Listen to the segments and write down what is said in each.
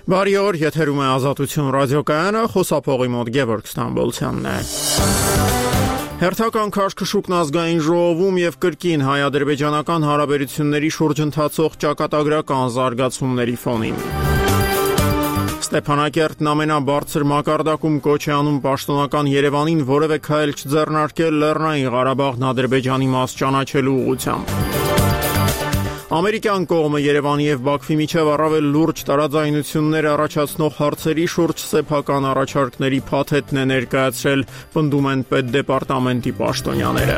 Բարի օր, եթերում է Ազատություն ռադիոկայանը, խոսափողի մոտ Գևորգ Ստամբոլցյանն է։ Հերթական քաշքշուկն ազգային ժողովում եւ կրկին հայ-ադրբեջանական հարաբերությունների շուրջ ընթացող ճակատագրական զարգացումների ֆոնին։ Ստեփանակերտն ամենաբարձր մակարդակում կոչ է անում պաշտոնական Երևանին որևէ քայլ չձեռնարկել Լեռնային Ղարաբաղն Ադրբեջանի մաս ճանաչելու ուղղությամբ։ Ամերիկյան կողմը Երևանի եւ Բաքվի միջև առավել լուրջ տարաձայնություններ առաջացնող հարցերի շուրջ սեփական առաջարկների փաթեթն է ներկայացրել, պնդում են Պետդեպարտամենտի պաշտոնյաները։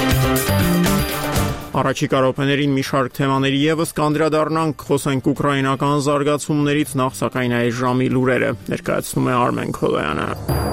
Առաջիկա րոպեներին մի շարք թեմաների եւս կանդրադառնանք, խոսենք ուկրաինական զարգացումներից, նախ սակայն այս ժամի լուրերը ներկայացնում է Արմեն Քոլոյանը։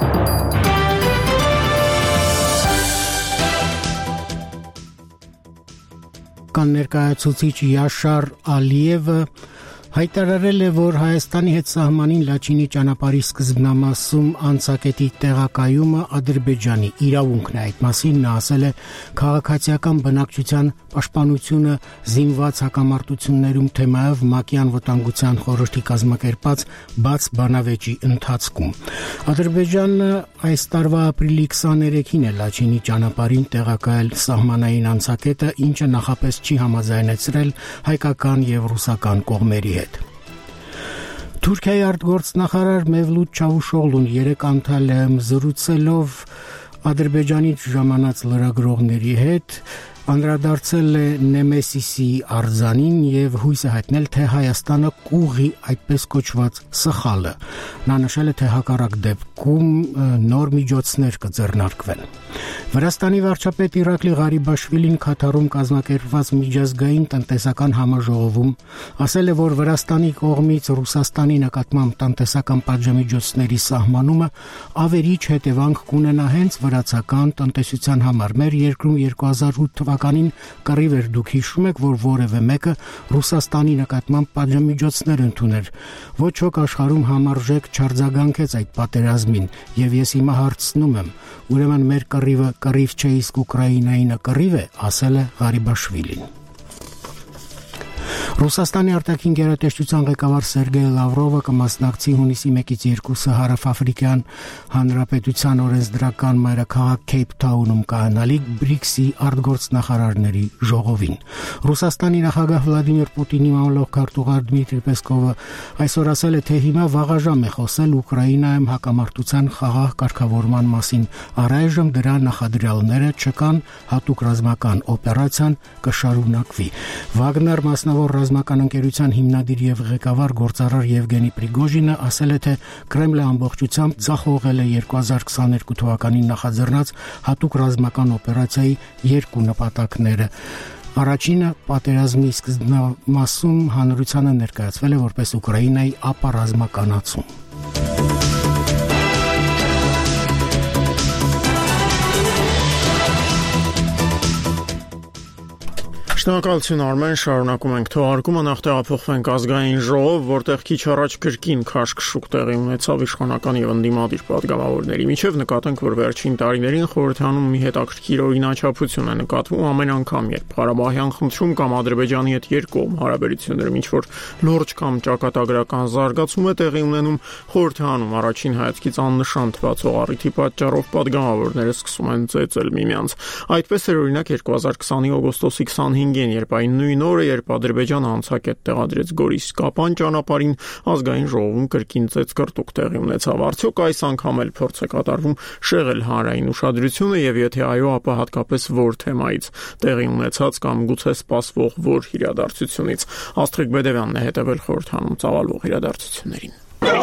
Կան ներկայացուցիչ Յաշար Ալիևը հայտարարել է, որ Հայաստանի հետ սահմանին Լաչինի ճանապարհի սկզբնամասում անցակետի տեղակայումը Ադրբեջանի իրավունքն է։ Այդ մասին նա ասել է քաղաքացիական բնակչության պաշտպանությունը զինված հակամարտություններում թեմայով ՄԱԿ-ի անվտանգության խորհրդի կազմակերպած բաց բանավեճի ընթացքում։ Ադրբեջանը այս տարվա ապրիլի 23-ին է Լաչինի ճանապարհին տեղակայել սահմանային անցակետը, ինչը նախապես չի համաձայնեցրել հայկական եւ ռուսական կողմերի հետ։ Թուրքիայի արտգործնախարար Մևլութ Չավուշօղլուն երեկ Անտալիայում զրուցելով Ադրբեջանից ժամանած լրագրողների հետ անդրադարձել է Նեմեսիսի արձանին եւ հույս է հայտնել, թե Հայաստանը կուղղի այդպես կոչված սխալը։ Նա նշել է, թե հակառակ դեպքում նոր միջոցներ կձեռնարկվեն։ Վրաստանի վարչապետ Իրակլի Ղարիբաշվիլին Քաթարում կազմակերպված միջազգային տնտեսական համաժողովում ասել է, որ Վրաստանի կողմից Ռուսաստանի նկատմամբ տնտեսական պատժամիջոցների սահմանումը ավերիչ հետևանք կունենա հենց վրացական տնտեսության համար։ Մեր երկրում 2008 թվականին կռիվ էր, դուք հիշում եք, որ որևէ մեկը Ռուսաստանի նկատմամբ պատժամիջոցներ ընդուներ։ Ոչ ոք աշխարհում համարժեք չարձագանքեց այդ պատերազմին, եւ ես հիմա հարցնում եմ, ուրեմն մեր կռիվը կռիվ չէ, իսկ Ուկրաինայինը կռիվ է, ասել է Ղարիբաշվիլին։ Ռուսաստանի արտաքին գերատեսչության ղեկավար Սերգեյ Լավրովը կմասնակցի հունիսի 1-ից 2-ը Հարավաֆրիկյան Հանրապետության օրենսդրական մայրաքաղաք Քեյփթաունում կայանալիք BRICS-ի արտգործնախարարների ժողովին։ Ռուսաստանի նախագահ Վլադիմիր Պուտինի մամլոք քարտուղար Դմիտրի Պեսկովը այսօր ասել է, թե հիմա վաղաժամ է խոսել Ուկրաինայում հակամարտության խաղաղ կարգավորման մասին։ Առայժմ դրա նախադրյալները չկան, հատուկ ռազմական օպերացիան կշարունակվի։ Վագներ մասնավոր ռազմական ընկերության հիմնադիր եւ ղեկավար գործարար Եվգենի Պրիգոժինը ասել է, թե Կրեմլը ամբողջությամբ ձախողել է 2022 թվականին նախաձեռնած հատուկ ռազմական օպերացիայի երկու նպատակները։ Առաջինը պատերազմի սկզբնամասում հանրությանը ներկայացվել է որպես Ուկրաինայի ապառազմականացում։ Շնորհակալություն Արմեն, շարունակում ենք թողարկումը, նախ տեղափոխվենք ազգային ժողով, որտեղ քիչ առաջ կրկին քաշքշուկ տեղի ունեցավ իշխանական եւ ընդդիմադիր պատգամավորների միջև, նկատենք, որ վերջին տարիներին խորհրդանում մի հետաքրքիր օրինաչափություն է նկատվում ամեն անգամ, երբ Ղարաբաղյան խնդրում կամ Ադրբեջանի հետ երկկողմ հարաբերություններում ինչ-որ լուրջ կամ ճակատագրական զարգացում է տեղի ունենում, խորհրդանում առաջին հայացքից աննշան թվացող առիթի պատճառով պատգամավորները սկսում են ծեծել միմյանց։ Այդպես էր օրինակ 2020-ի օգոստոսի 25-ին, երբ այն նույն օրը, երբ Ադրբեջանը անցակետ տեղադրեց Գորիս-Կապան ճանապարհին, ազգային ժողովում կրկին ծեծկռտուք տեղի ունեցավ։ Արդյոք այս անգամ էլ փորձ է կատարվում շեղել հանրային ուշադրությունը եւ եթե այո, ապա հատկապես որ թեմայից տեղի ունեցած կամ գուցե սպասվող որ իրադարձությունից։ Աստղիկ Բեդևյանն է հետևել խորհրդանում ծավալվող իրադարձություններին։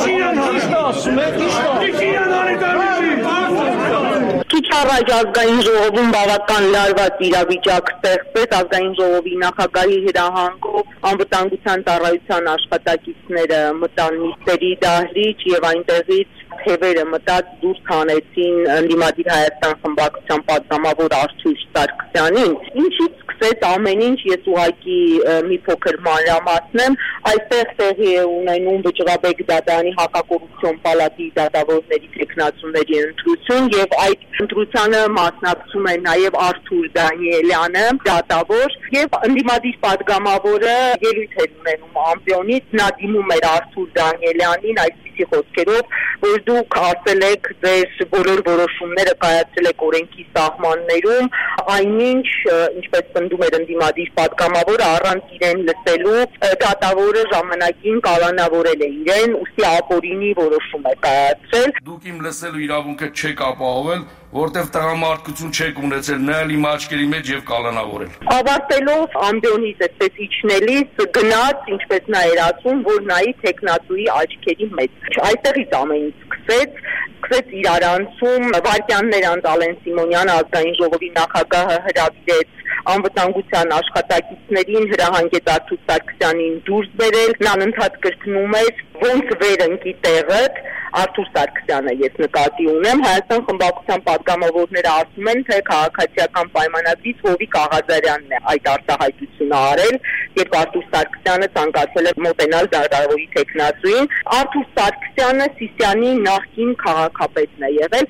Քիչ առաջ ազգային ժողովում բավական լարված իրավիճակ ստեղծեց, ազգային ժողովի նախագահի հրահանգով անվտանգության ծառայության աշխատակիցները մտան նիստերի դահլիճ եւ այնտեղից թևերը մտած դուրս հանեցին ընդդիմադիր Հայաստան խմբակցության պատգամավոր Արթուր Սարգսյանին, ինչից սկսեց ամեն ինչ, ես ուղղակի մի փոքր մանրամասնեմ, այստեղ տեղի է ունենում Վճռաբեկ դատարանի հակակոռուպցիոն պալատի դատավորների թեկնածուների ընտրություն եւ այդ ընտրությանը մասնակցում է նաեւ Արթուր Դանիելյանը, դատավոր, եւ ընդդիմադիր պատգամավորը ելույթ էր ունենում ամբիոնից, նա դիմում էր Արթուր Դանիելյանին այսպիսի խոսքերով, որ դուք ասել եք ձեր բոլոր որոշումները կայացրել եք օրենքի սահմաններում, այնինչ, ինչպես պնդում էր ընդդիմադիր պատգամավորը, առանց իրեն լսելու դատավորը ժամանակին կալանավորել է իրեն, ուստի ապօրինի որոշում է կայացրել։ Դուք իմ լսելու իրավունքը չեք ապահովել, որտեղ տղամարդկություն չեք ունեցել, նայել իմ աչքերի մեջ եւ կալանավորել։ Ավարտելով ամբիոնից այդպես իջնելիս գնաց, ինչպես նա էր ասում, որ նայի թեկնածուի աչքերի մեջ։ Այստեղից ամեն ինչ սկսեց իրարանցում, վայրկյաններ անց Ալեն Սիմոնյանը ազգային ժողովի նախագահը հրավիրեց անվտանգության աշխատակիցներին, հրահանգեց Արթուր Սարգսյանին դուրս բերել, նա ընդհանուր կրկնում էր, ոնց վեր ընկի տեղդ, Արթուր Սարգսյանը ես նկատի ունեմ, Հայաստան խմբակցության պատգամավորները ասում են, թե քաղաքացիական պայմանագրից Հովիկ Աղազարյանն է այդ արտահայտությունը արել, երբ Արթուր Սարգսյանը ցանկացել է մոտենալ դատավորի թեկնածուին, Արթուր Սարգսյանը Սիսիանի նախկին քաղաքապետն է եղել։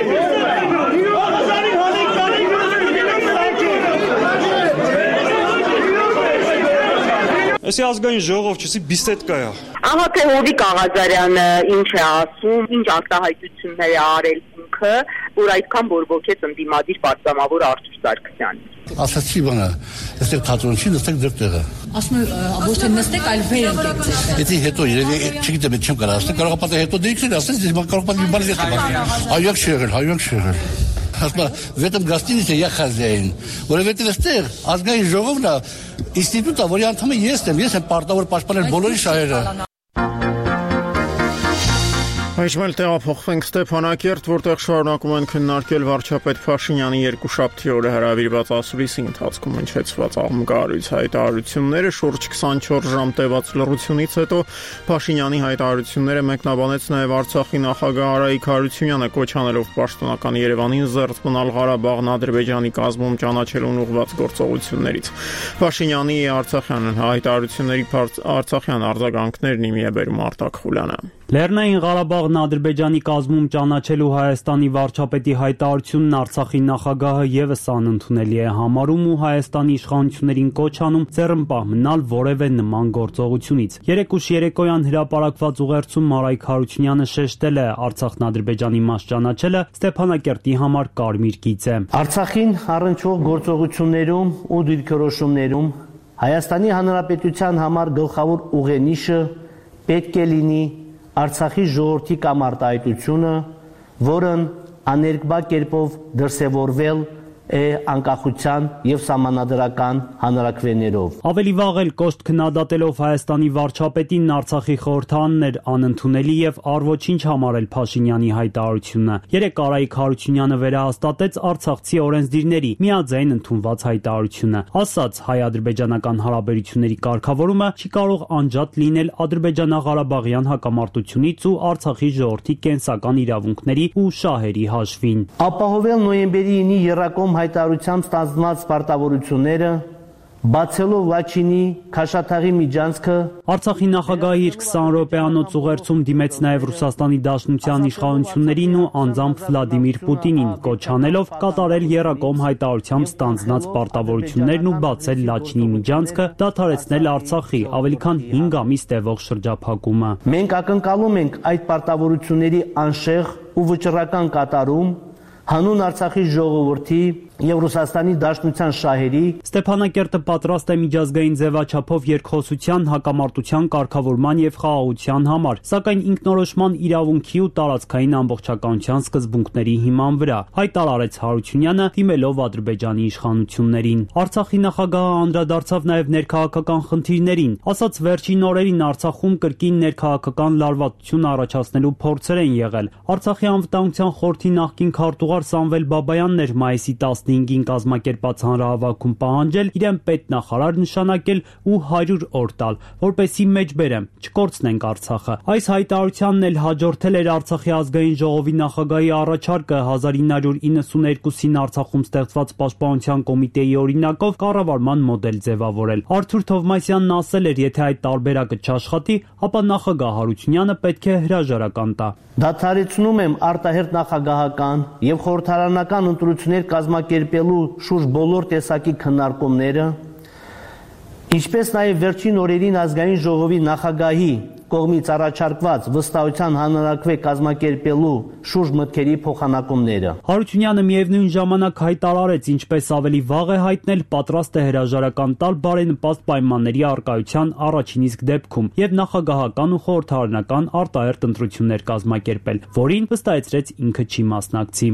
Այսի ազգային ժողով չսի բիստետկա է։ Ահա թե Հովիկ Աղազարյանը ինչ է ասում, ինչ արտահայտություններ է արել ինքը, որ այդքան բորբոքեց ընդդիմադիր պատգամավոր Արթուր Սարգսյանին։ Ասացի բանը, այստեղ թատրոն չի, նստեք ձեր տեղը։ Ասում եմ, ոչ թե նստեք, այլ վեր ընկեք ձեր տեղը։ Եթե հետո երևի չգիտեմ, չեմ կարող ասել, կարող պատահ հետո դիքներ ասել, ես կարող պատահ մի բան ասել։ Հայոց չի եղել։ Ասма վետեմ գաստինից է յախազային, որովհետև այստեղ ազգային ժողովն է ինստիտուտը, որի անդամը ես եմ պարտավոր պաշտպանել բոլորի շահերը։ Այժմ տեղափոխվենք Ստեփանակերտ, որտեղ շարունակում են քննարկել վարչապետ Փաշինյանի երկուշաբթի օրը հրավիրված ասուլիսի ընթացքում հնչեցված աղմկահարույց հայտարարությունները, շուրջ 24 ժամ տևած լռությունից հետո Փաշինյանի հայտարարությունները մեկնաբանեց նաև Արցախի նախագահ Արայիկ Հարությունյանը, կոչ անելով պաշտոնական Երևանին զերծ մնալ Ղարաբաղն Ադրբեջանի կազմում ճանաչելուն ուղղված գործողություններից։ Փաշինյանի արցախյան հայտարարությունների արցախյան արձագանքներն իմի է բերում Արտակ Խուլյանը։ Լեռնային Ղարաբաղն Ադրբեջանի կազմում ճանաչելու Հայաստանի վարչապետի հայտարարությունն Արցախի նախագահը եւս անընդունելի է համարում ու Հայաստանի իշխանություններին կոչ անում ձեռնպահ մնալ որևէ նման գործողությունից։ Երեկուշ երեկոյան հրապարակված ուղերձում Արայիկ Հարությունյանը շեշտել է Արցախն Ադրբեջանի մաս ճանաչելը Ստեփանակերտի համար կարմիր գիծ է։ Արցախին առնչվող գործողություններում ու դիրքորոշումներում Հայաստանի Հանրապետության համար գլխավոր ուղենիշը պետք է լինի Արցախի ժողովրդի կամ արտահայտությունը, որն աներկբա կերպով դրսևորվել է անկախության եւ սահմանադրական հանրակրվեներով։ Ավելի վաղ էլ կոշտ քննադատելով Հայաստանի վարչապետին Արցախի խորհրդարանն էր անընդունելի եւ առ-ոչինչ համարել Փաշինյանի հայտարարությունը։ Երեք Արայիկ Հարությունյանը վերահաստատեց արցախցի օրենսդիրների միաձայն ընդունված հայտարարությունը։ Ասաց, հայ-ադրբեջանական հարաբերությունների կարգավորումը չի կարող անջատ լինել ադրբեջանա-ղարաբաղյան հակամարտությունից ու Արցախի ժողովրդի կենսական իրավունքների ու շահերի հաշվին։ Ապահովել նոյեմբերի 9-ի եռակողմ հայտարարությամբ ստանձնված պարտավորությունները, բացելով Լաչինի Քաշաթաղի միջանցքը, Արցախի նախագահի իր 20 րոպեանոց ուղերձում դիմեց նաև Ռուսաստանի Դաշնության իշխանություններին ու անձամբ Վլադիմիր Պուտինին, կոչ անելով կատարել եռակողմ հայտարարությամբ ստանձնած պարտավորություններն ու բացել Լաչինի միջանցքը, դադարեցնել Արցախի ավելի քան 5 ամիս տևող շրջափակումը։ Մենք ակնկալում ենք այդ պարտավորությունների անշեղ ու վճռական կատարում հանուն Արցախի ժողովրդի եւ Ռուսաստանի Դաշնության շահերի Ստեփանակերտը պատրաստ է միջազգային ձևաչափով երկխոսության, հակամարտության կարգավորման եւ խաղաղության համար, սակայն ինքնորոշման իրավունքի ու տարածքային ամբողջականության սկզբունքների հիման վրա, հայտարարեց Հարությունյանը, դիմելով Ադրբեջանի իշխանություններին։ Արցախի նախագահը անդրադարձավ նաեւ ներքաղաքական խնդիրներին, ասաց վերջին օրերին Արցախում կրկին ներքաղաքական լարվածություն առաջացնելու փորձեր են եղել։ Արցախի անվտանգության խորհրդի նախկին քարտուղար Սամվել Բաբայանն էր մայիսի 15-ին կազմակերպած հանրահավաքում պահանջել իրեն պետնախարար նշանակել ու 100 օր տալ, որպեսզի մեջ բերեմ, չկորցնենք Արցախը։ Այս հայտարարությանն էլ հաջորդել էր Արցախի ազգային ժողովի նախագահի առաջարկը 1992-ին Արցախում ստեղծված պաշտպանության կոմիտեի օրինակով կառավարման մոդել ձևավորել։ Արթուր Թովմասյանն ասել էր, եթե այդ տարբերակը չաշխատի, ապա նախագահ Հարությունյանը պետք է հրաժարական տա։ Դադարեցնում եմ արտահերթ նախագահական եւ խորհրդարանական ընտրություններ կազմակերպելու շուրջ բոլոր տեսակի քննարկումները, ինչպես նաև վերջին օրերին ազգային ժողովի նախագահի կողմից առաջարկված վստահության հանրակրվե կազմակերպելու շուրջ մտքերի փոխանակումները։ Հարությունյանը միևնույն ժամանակ հայտարարեց, ինչպես ավելի վաղ է հայտնել, պատրաստ է հրաժարական տալ բարենպաստ պայմանների առկայության առաջին իսկ դեպքում եւ նախագահական ու խորհրդարանական արտահերթ ընտրություններ կազմակերպել, որին վստահեցրեց ինքը չի մասնակցի։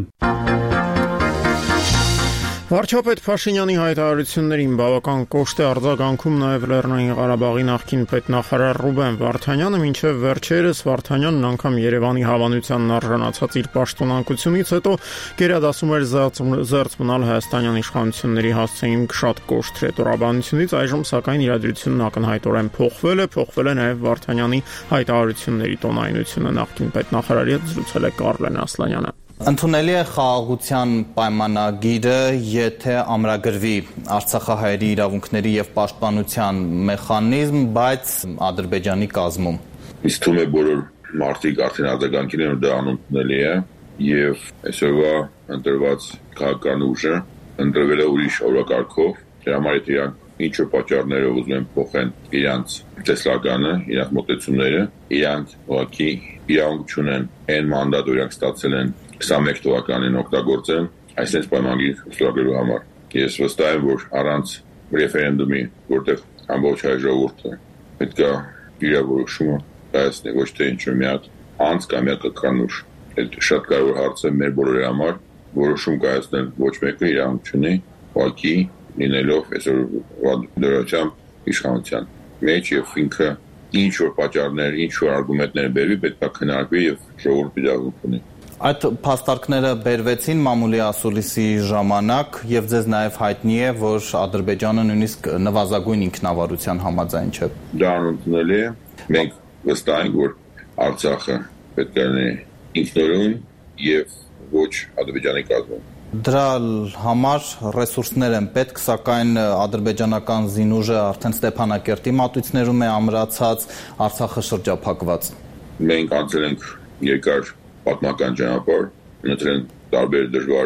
Վարչապետ Փաշինյանի հայտարարություններին բավական կոշտ է արձագանքում նաև Լեռնային Ղարաբաղի նախկին պետնախարար Ռուբեն Վարդանյանը, մինչև վերջերս Վարդանյանն անգամ Երևանի հավանությանն արժանացած իր պաշտոնանկությունից հետո գերադասում էր զերծ մնալ հայաստանյան իշխանությունների հասցեին շատ կոշտ ռետորաբանությունից, այժմ սակայն իրադրությունն ակնհայտորեն փոխվել է նաև Վարդանյանի հայտարարությունների տոնայնությունը, նախկին պետնախարարի հետ զրուցել է Կարլեն Ասլանյանը։ Ընդունելի է խաղաղության պայմանագիրը, եթե ամրագրվի արցախահայերի իրավունքների եւ պաշտպանության մեխանիզմ, բայց Ադրբեջանի կազմում։ Ինձ թվում է բոլոր մարդիկ արդեն արձագանքել են, դա անընդունելի է եւ այսօրվա ընտրված քաղաքական ուժը ընտրվել է ուրիշ օրակարգով, դրա համար եթե իրանք ինչ-որ պատճառներով ուզում են փոխեն իրանց տեսլականը, իրանց մոտեցումները, իրանք ուղղակի իրավունք չունեն այն մանդատը, իրանք ստացել են 21 թվականին օգտագործել այսպես պայմանագիր ստորագրելու համար։ Ես վստահ եմ, որ առանց ռեֆերենդումի, որտեղ ամբողջ հայ ժողովուրդը պետք է իր որոշումը կայացնի, ոչ թե ինչ-որ մի հատ անց կամ մի հատ կանուշ։ Այդ շատ կարևոր հարց է մեր բոլորի համար, որոշում կայացնել ոչ մեկը իրավունք չունի, ուղղակի լինելով այսօր դրությամբ իշխանության մեջ եւ ինքը ինչ-որ պատճառներ, ինչ-որ արգումենտներ բերվի, պետք է քննարկվի եւ ժողովուրդը իրավունք ունի։ Այդ փաստարկները բերվեցին մամուլի ասուլիսի ժամանակ եւ ձեզ նաեւ հայտնի է, որ Ադրբեջանը նույնիսկ նվազագույն ինքնավարության համաձայն չէ։ Դա անընդունելի է։ Մենք վստահ ենք, որ Արցախը պետք է լինի ինքնուրույն եւ ոչ Ադրբեջանի կազմում։ Դրա համար ռեսուրսներ են պետք, սակայն ադրբեջանական զինուժը արդեն Ստեփանակերտի մատույցներում է ամրացած, Արցախը շրջափակված։ Մենք անցել ենք երկար պատմական ճանապարհ, ունեցել են տարբեր դժվար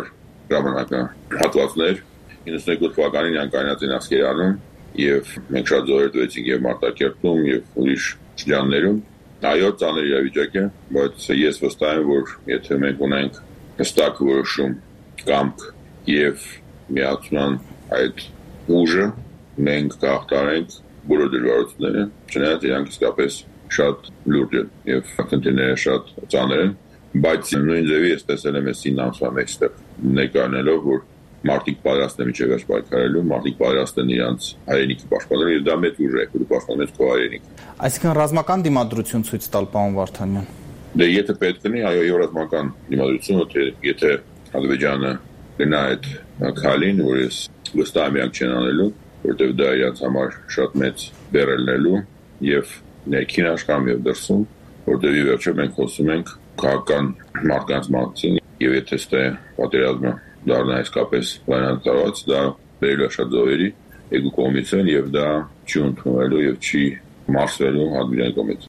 ժամանակահատվածներ։ 92 թվականին անկայնացին Ասկերանում եւ մենք շատ զոհեր տվեցինք եւ Մարտակերտում եւ ուրիշ շրջաններում։ Այո, ծանր իրավիճակ է, բայց ես վստահ եմ, որ եթե մենք ունենք հստակ որոշում, կամք եւ միացման այդ ուժը, մենք կհաղթարենք բոլոր դժվարությունները, չնայած իրանք իսկապես շատ լուրջ են եւ խնդիրները շատ ծանր են, բայց նույն ձևի ես տեսել եմ այս 9 ամսվա մեջ ներկայանալով, որ մարդիկ պատրաստ են միջև պայքարելու, մարդիկ պատրաստ են իրանց հայրենիքի պաշտպանելու եւ դա մեծ ուժ է, որ պաշտպանում ես քո հայրենիքը։ Այսինքն ռազմական դիմադրություն ցույց տալ, պարոն Վարդանյան։ Դե եթե պետք լինի, այո, ռազմական դիմադրություն, եթե Ադրբեջանը գնա այդ քալին, որ ես վստահ եմ իրանք չեն անելու, որտեղ դա իրանց համար շատ մեծ բեռ է լինելու եւ ներքին աշխարհում եւ դրսում, որտեղ ի վերջո մենք խոսում ենք քաղաքական մարդկանց մասին եւ եթե ստե պատերազմը դառնա իսկապես լայնածավալ, դա բերելու շատ զոհերի երկու կողմից են եւ դա չի ընդունվելու եւ չի մարսվելու Ադրբեջանի կողմից։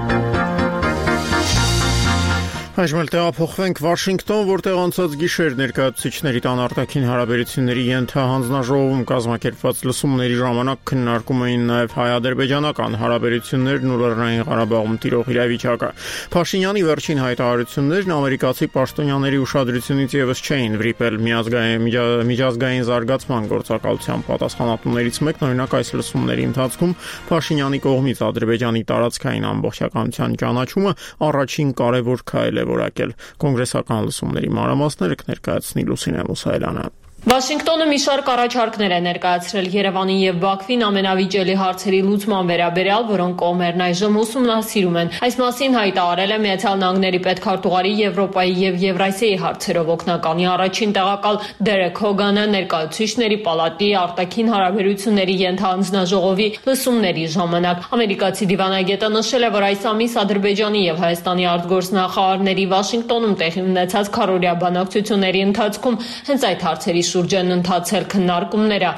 Այժմ էլ տեղափոխվենք Վաշինգտոն, որտեղ անցած գիշեր ներկայացուցիչների տան արտաքին հարաբերությունների ենթահանձնաժողովում կազմակերպված լսումների ժամանակ քննարկում էին նաև հայ-ադրբեջանական հարաբերություններն ու Լեռնային Ղարաբաղում տիրող իրավիճակը։ Փաշինյանի վերջին հայտարարություններն ամերիկացի պաշտոնյաների ուշադրությունից եւս չէին վրիպել միջազգային զարգացման գործակալության պատասխանատուներից մեկն, օրինակ այս լսումների ընթացքում Փաշինյանի կողմից Ադրբեջանի տարածքային ամբողջականության ճանաչումը առաջին կարևոր քայլ է որակել։ Կոնգրեսական լսումների մանրամասները կներկայացնի Լուսինե Մուսայելյանը։ Վաշինգտոնը մի շարք առաջարկներ է ներկայացրել Երևանին եւ Բաքվին ամենավիճելի հարցերի լուծման վերաբերյալ, որոնք կողմերն այժմ ուսումնասիրում են։ Այս մասին հայտարարել է Միացյալ Նահանգների պետքարտուղարի Եվրոպայի եւ Եվրասիայի հարցերով օգնականի առաջին տեղակալ Դերեկ Հոգանը ներկայացուցիչների պալատի արտաքին հարաբերությունների ենթահանձնաժողովի լսումների ժամանակ։ Ամերիկացի դիվանագետը նշել է, որ այս ամիս Ադրբեջանի եւ Հայաստանի արտգործնախարարների Վաշինգտոնում տեղի ունեցած քառօրյա բանակցությունների ընթացքում հենց այդ հարցերի շուրջ են ընթացել քննարկումները։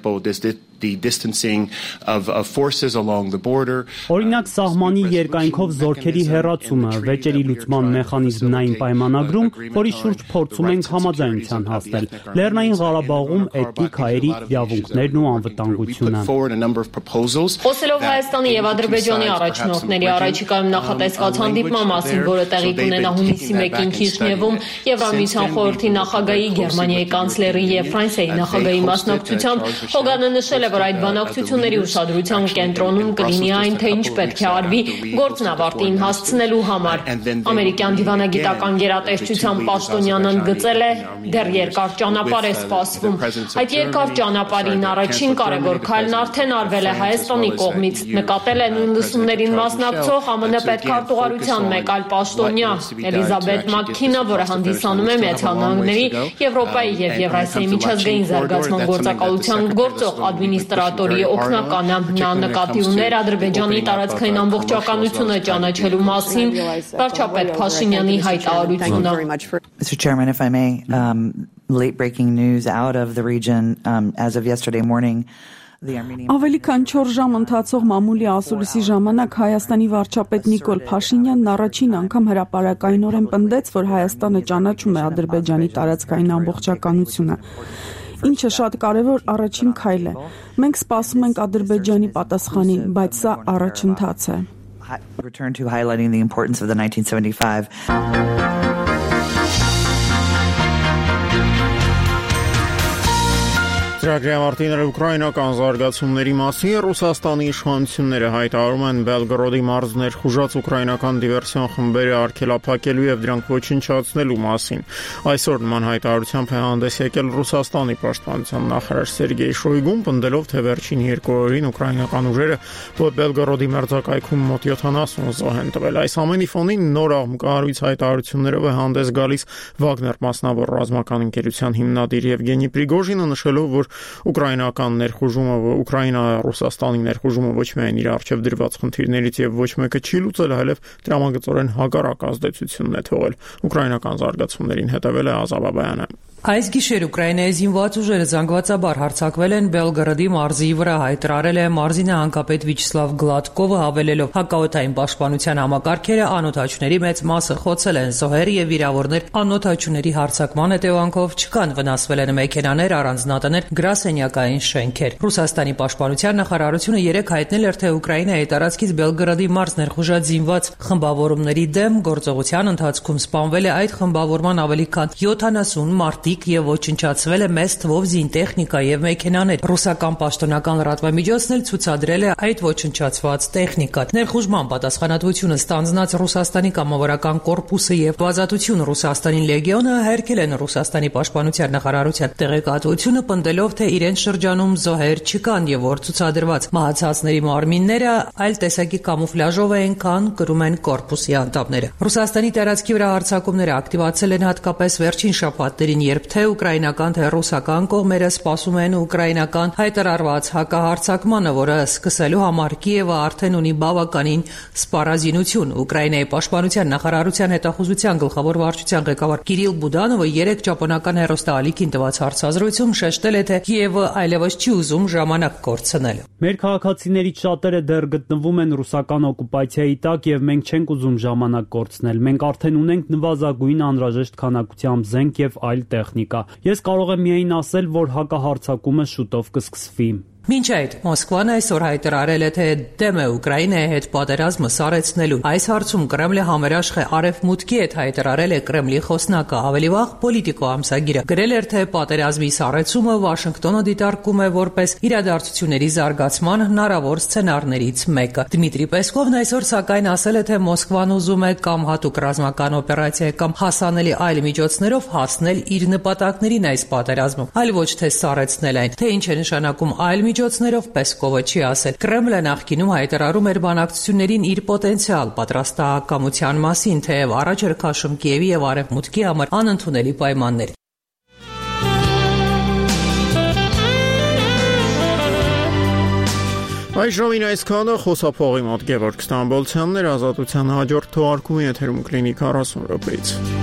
Օրինակ սահմանի երկայնքով զորքերի հեռացումը, վեճերի լուծման մեխանիզմային պայմանագրում, որի շուրջ փորձում ենք համաձայնության հասնել, Լեռնային Ղարաբաղում էթնիկ հայերի իրավունքներն ու անվտանգությունը։ Խոսելով Հայաստանի եւ Ադրբեջանի առաջնորդների առաջիկայում նախատեսված հանդիպման մասին, որը տեղի կունենա հունիսի 1-ին Քիշնևում, Եվրամիության խորհրդի նախագահի, Գերմանիայի կանցլերի եւ Ֆրանսիայի նախագահի մասնակցությամբ, Հոգանը նշել է, որ այդ բանակցությունների ուշադրության կենտրոնում կլինի այն, թե ինչ պետք է արվի գործն ավարտին հասցնելու համար։ Ամերիկյան դիվանագիտական գերատեսչության պաշտոնյան ընդգծել է, դեռ երկար ճանապարհ է սպասվում։ Այդ երկար ճանապարհին առաջին կարևոր քայլն արդեն արվել է Հայաստանի կողմից, նկատել է նույն լսումներին մասնակցող ԱՄՆ պետքարտուղարության մեկ այլ պաշտոնյա Էլիզաբեթ Մաքքինը, որը հանդիսանում է Միացյալ Նահանգների, Եվրոպայի եւ Եվրասիայի միջազգային զարգացման գործակալության գործող ադրմինիստրատորի օգնականը։ Նա նկատի ուներ Ադրբեջանի տարածքային ամբողջականությունը ճանաչելու մասին վարչապետ Փաշինյանի հայտարարությունը։ Mr. Chairman, if I may, late breaking news out of the region as of yesterday morning. Ավելի քան 4 ժամ ընթացող մամուլի ասուլիսի ժամանակ Հայաստանի վարչապետ Նիկոլ Փաշինյանն առաջին անգամ հրապարակայնորեն պնդեց, որ Հայաստանը ճանաչում է Ադրբեջանի տարածքային ամբողջականությունը, ինչը շատ կարևոր առաջին քայլ է։ Մենք սպասում ենք Ադրբեջանի պատասխանին, բայց սա առաջընթաց է։ Return to highlighting the importance of the 1975 Ծրագրի ավարտին ուկրաինական զարգացումների մասին Ռուսաստանի իշխանությունները հայտարարում են Բելգորոդի մարզներ խուժած ուկրաինական դիվերսիոն խմբերը արգելափակելու եւ դրանք ոչնչացնելու մասին։ Այսօր նման հայտարարությամբ է հանդես եկել Ռուսաստանի պաշտպանության նախարար Սերգեյ Շոյգուն, պնդելով, թե վերջին 2 օրերին ուկրաինական ուժերը Բելգորոդի մերձակայքում մոտ 70 զոհ են տվել։ Այս ամենի ֆոնին նոր աղմկահարույց հայտարարություններով է հանդես գալիս Վագներ մասնավոր ռազմական ընկերության հիմնադիր Եվգենի Պրիգոժինը, նշելով, որ ուկրաինական ներխուժումը, Ռուսաստանի ներխուժումը ոչ միայն իր առջև դրված խնդիրներից եւ ոչ մեկը չի լուծել, այլև տրամագծորեն հակառակ ազդեցությունն է թողել։ Ուկրաինական զարգացումներին հետևել է Ազա Բաբայանը։ Այս գիշեր Ուկրաինայի զինված ուժերը զանգվածաբար հարձակվել են Բելգորոդի մարզի վրա, հայտարարել է մարզի նահանգապետ Վիչսլավ Գլադկովը, հավելելով, հակաօդային պաշտպանության համակարգերը անօդաչուների մեծ մասը խոցել են, զոհեր եւ վիրավորներ անօդաչուների հարձակման հետևանքով չկան, վնասվել են մեքենաներ, առանձնատներ, գրասենյակային շենքեր։ Ռուսաստանի պաշտպանության նախարարությունը երեկ հայտնել էր, թե Ուկրաինայի տարածքից Բելգորոդի մարզ ներխուժած զինված խմբավորումների դեմ գործողության ընթացքում սպանվել է այդ խմբավորման ավելի քան 70 մարդ եւ ոչնչացվել է մեծ թվով զինտեխնիկա եւ մեքենաներ։ Ռուսական պաշտոնական լրատվամիջոցն էլ ցուցադրել է այդ ոչնչացված տեխնիկան։ Ներխուժման պատասխանատվությունը ստանձնած Ռուսաստանի կամավորական կորպուսը եւ Ազատություն Ռուսաստանի լեգիոնը հերքել են Ռուսաստանի պաշտպանության նախարարության տեղեկատվությունը, պնդելով, թե իրենց շրջանում զոհեր չկան եւ որ ցուցադրված մահացածների մարմինները այլ տեսակի կամուֆլաժով են, քան կրում են կորպուսի անդամները։ Ռուսաստանի տարածքի վրա հարձակումները ակտիվացել են հատկապես վերջին շաբաթներին, երբ թե ուկրաինական, թե ռուսական կողմերը սպասում են ուկրաինական հայտարարված հակահարձակմանը, որը սկսելու համար Կիևը արդեն ունի բավականին սպառազինություն։ Ուկրաինայի պաշտպանության նախարարության հետախուզության գլխավոր վարչության ղեկավար Կիրիլ Բուդանովը երեկ ճապոնական հեռուստաալիքին տված հարցազրույցում շեշտել է, թե Կիևը այլևս չի ուզում ժամանակ կորցնել։ Մեր քաղաքացիներից շատերը դեռ գտնվում են ռուսական օկուպացիայի տակ եւ մենք չենք ուզում ժամանակ կորցնել։ Մենք արդեն ունենք նվազագույն անհրաժեշտ քանակությամբ զենք եւ այլ տեխնիկա։ Ես կարող եմ միայն ասել, որ հակահարձակումը շուտով կսկսվի։ Մինչ այդ Մոսկվան այսօր հայտարարել է, թե դեմ է Ուկրաինայի հետ պատերազմը սարեցնելու։ Այս հարցում Կրեմլը համերաշխ է Արևմուտքի հետ, հայտարարել է Կրեմլի խոսնակը։ Ավելի վաղ Պոլիտիկո ամսագիրը գրել էր, թե պատերազմի սարեցումը Վաշինգտոնը դիտարկում է որպես իրադարձությունների զարգացման հնարավոր սցենարներից մեկը։ Դմիտրի Պեսկովն այսօր սակայն ասել է, թե Մոսկվան ուզում է կամ հատուկ ռազմական օպերացիա կամ հասանելի այլ միջոցներով հասնել իր նպատակներին այս պատերազմում, այլ ոչ թե սարեցնել այն։ Թե ինչ է նշանակում այլ միջոցներով Պեսկովը չի ասել։ Կրեմլը նախկինում հայտարարում էր բանակցություններին իր պոտենցիալ պատրաստակամության մասին, թեև առաջ էր քաշում Կիևի եւ Արևմուտքի համար անընդունելի պայմաններ։ Այժմին այսքանը խոսափողի մոտ Գևորգ Ստամբոլցյանն էր, Ազատության հաջորդ թողարկումի եթերում կլինի 40 րոպեից։